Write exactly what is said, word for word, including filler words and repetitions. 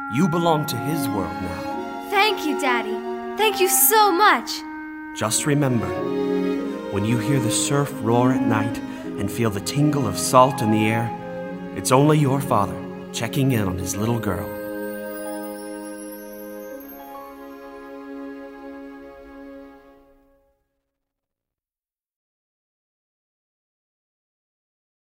You belong to his world now. Thank you, Daddy. Thank you so much. Just remember, when you hear the surf roar at night and feel the tingle of salt in the air, it's only your father checking in on his little girl.